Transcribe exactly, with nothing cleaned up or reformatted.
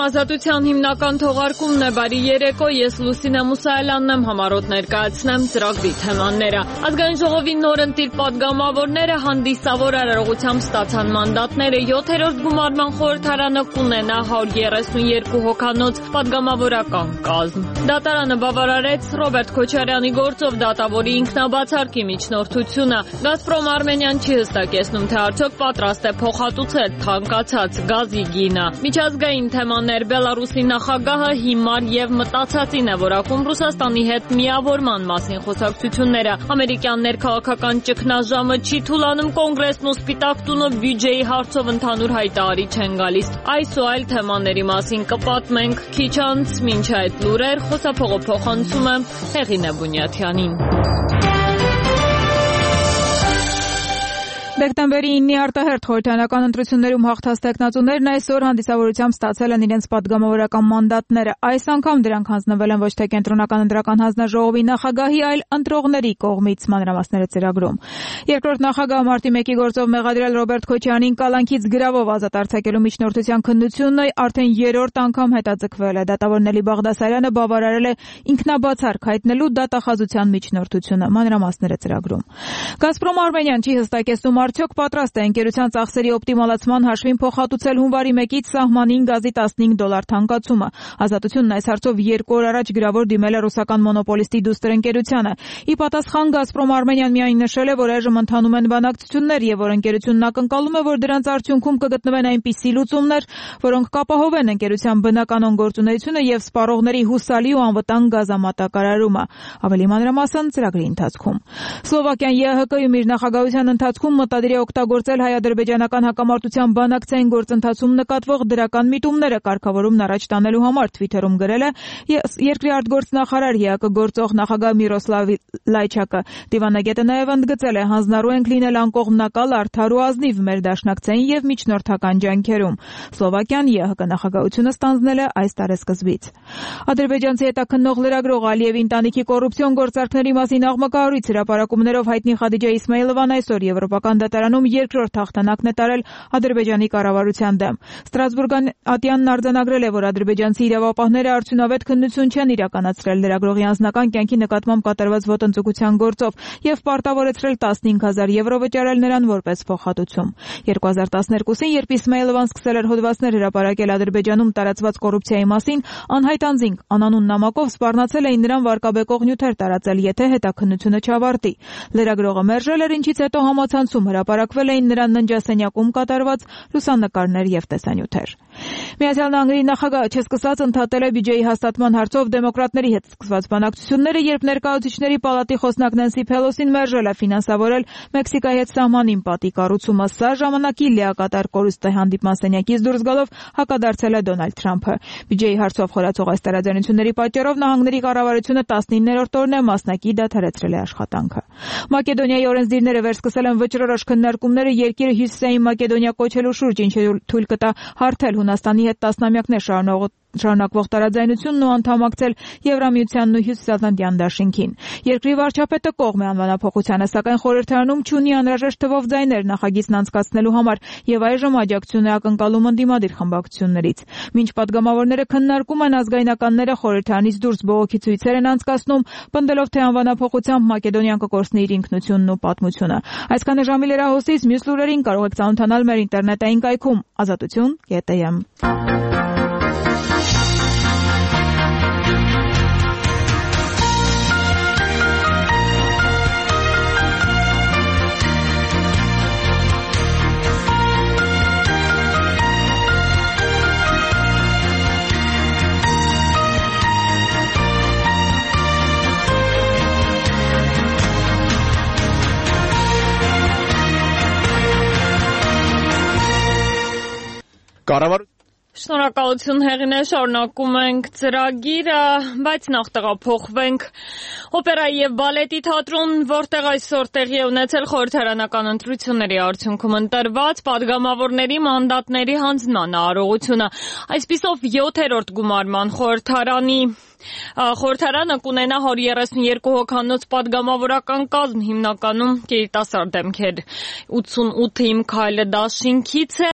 Ազատության հիմնական թողարկումն է բարի երեկո, ես Լուսինե Մուսայելյանն եմ, համառոտ ներկայացնեմ ծրագրի թեմաները։ Ազգային ժողովի նորընտիր պատգամավորները հանդիսավոր արարողությամբ ստացան մանդատները, յոթերորդ գումարման խորհրդարանը կունենա հարյուր երեսունյոթ հոգանոց պատգամավորական կազմ։ Դատարանը բավարարեց Ռոբերտ Քոչարյանի գործով դատավորի ինքնաբացարկի միջնորդությունը։ Գազպրոմ Արմենիան չի հստակեցնում, թե արդյոք պատրաստ է փոխհատուցել թանկացած գազի գինը։ Միջազգային թեմաներ Բելարուսի նախագահը հիմար եւ մտածածին է որակում Ռուսաստանի հետ միավորման մասին խոսակցությունները։ Ամերիկյան ներքաղաքական ճգնաժամը չի թուլանում, կոնգրեսն ու Սպիտակ տունը բյուջեի հարցով ընդհանուր հայտարարի չեն գալիս։ Այս ու այլ թեմաների մասին կպատմենք քիչ անց, մինչ այդ լուրեր խոսափողը փոխանցում եմ Հեղինե Բունյաթյանին։ Դեկտեմբերի ինը արտահերթ խորհրդարանական ընտրություններում հաղթած տեխնացուներն այսօր հանդիսավորությամբ ստացել են իրենց պատգամավորական մանդատները։ Այս անգամ դրանք հանձնվել են ոչ թե կենտրոնական ընտրական հանձնաժողովի նախագահի, այլ ընտրողների կողմից, մանրամասները ծրագրում։ Երկրորդ նախագահ մարտի մեկի գործով մեղադրել Ռոբերտ Քոչարյանին կալանքից գրավով ազատ արձակելու միջնորդության քննությունը արդեն երրորդ անգամ հետաձգվել է։ Դատավոր Նելի Բաղդասարյանը բավարարել է ինքնաբացարկ հայտնելու դատախազության միջնորդությունը, մանրամասները ծրագրում։ Գազպրոմ Արմենիան չի հստակեցնում արդյոք պատրաստ է ընկերության ծախսերի օպտիմալացման հաշվին փոխհատուցել հունվարի մեկից սահմանին գազի տասնհինգ դոլար թանկացումը։ Ազատությունն այս հարցով երկու օր առաջ գրավոր դիմել է ռուսական մոնոպոլիստի դուստր ընկերությանը։ Ի պատասխան Գազպրոմ Արմենիան միայն նշել է, որ այժմ ընթանում են բանակցություններ եւ որ ընկերությունն ակնկալում է, որ դրանց արդյունքում կգտնվեն այնպիսի լուծումներ, որոնք կապահովեն ընկերության բնականon գործունեությունը եւ սպառողների հուսալի ու անվտանգ գազամատակարարումը։ Ավելի մանրամասն ծրագրի ընթացքում։ Սլովակիան ԵՀԿ-ում իր նախագահության ընթացքում մտադիր է օգտագործել հայ-ադրբեջանական հակամարտության բանակցային գործընթացում նկատվող դրական միտումները կարգավորումն առաջ տանելու համար Թվիթերում գրել է երկրի արտգործնախարար ԵԱԿ գործող նախագահ Միրոսլավ Լայչակը։ Դիվանագետը նաև ընդգծել է հանձնառու ենք լինել անկողմնակալ, արդար ու ազնիվ մեր դաշնակցային եւ միջնորդական ջանքերում։ Սլովակիան ԵՀԿ նախագահությունը ստանձնել է այս տարեսկզբից։ Ադրբեջանցի հետաքննող լրագրող Ալիևի ընտանիքի կոռուպցիոն գործարքների մասին աղմկահարույց հրապարակումներով հայտնի Խադիջա Իսմայիլովան այսօր Եվրոպական դատարանում երկրորդ հաղթանակն է տարել Ադրբեջանի կառավարության դեմ։ Ստրասբուրգյան ատյանն արձանագրել է, որ ադրբեջանցի իրավապահները արդյունավետ քննություն չեն իրականացրել լրագրողի անձնական կյանքի նկատմամբ կատարված ոտնձգության գործով եւ պարտավորեցրել տասնհինգ հազար եվրո վճարել նրան որպես փոխհատուցում։ երկու հազար տասներկուսին, երբ Իսմայիլովան սկսել էր հոդվածներ հրապարակել Ադրբեջանում տարածված կոռուպցիայի մասին, անհայտ անձինք անանուն նամակով սպառնացել էին նրան վարկաբեկող նյութեր տարածել, եթե հետաքննությունը չավարտի։ Լրագրողը մերժել էր, ինչից հետո համացանցում հրապարակվել էին նրան ննջասենյակում կատարված լուսանկարներ եւ տեսանյութեր։ Միացյալ Նահանգների նախագահը չսկսած ընդհատել է բյուջեի հաստատման հարցով դեմոկրատների հետ սկսված բանակցությունները, երբ ներկայացուցիչների պալատի խոսնակ Նենսի Փելոսին մերժել է ֆինանսավորել Մեքսիկայի հետ սահմանին պատի կառուցումը։ Սա ժամանակի լիակատար կորուստ է, հանդիպման սենյակից դուրս գալով հակադարձել է Դոնալդ Թրամփը։ Բյուջեի հարցով խորացող այս տարաձայնությունների պատճառով նահանգների կառավարությունը տասնիններորդ օրն է մասնակի դադարեցրել է աշխատանքը։ Մակեդոնիայի օրենսդիրները վերսկսել են վճռորոշ քննարկումները երկիրը Հյուսիսային Մակեդոնիա կոչելու շուրջ, ինչը թույլ կտա հարթել Հունաստանի հետ տասնամյակներ շարունակվող տարաձայնությունն ու անդամակցել Եվրամիությանն ու Հյուսիսատլանտյան դաշինքին։ Երկրի վարչապետը կողմ է անվանափոխությանը, սակայն խորհրդարանում չունի անհրաժեշտ թվով ձայներ նախագիծն անցկացնելու համար եւ այժմ աջակցություն է ակնկալում ընդդիմադիր խմբակցություններից։ Մինչ պատգամավորները քննարկում են, ազգայնականները խորհրդարանից դուրս բողոքի ցույցեր են անցկացնում, պնդելով, թե անվանափոխությամբ Մակեդոնիան կկորցնի իր ինքնությունն ու պատմությունը։ Այսքանը ժամի լրահոսից, մյուս լուրերին կարող եք ծանոթանալ մեր ինտերնետային կայքում ազատություն կետ է էմ։ Կառավար Շնորհակալություն Հեղինե, շարունակում ենք ծրագիրը, բայց նախ տեղափոխվենք օպերայի եւ բալետի թատրոն, որտեղ այսօր տեղի է ունեցել խորհրդարանական ընտրությունների արդյունքում ընտրված պատգամավորների մանդատների հանձնման արարողությունը։ Այսպիսով յոթերորդ գումարման խորհրդարանի Խորհրդարանը կունենա հարյուր երեսունյոթ հոգանոց պատգամավորական կազմ, հիմնականում երիտասարդ դեմքեր, ութսունութ հիմք քայլը դաշինքից է։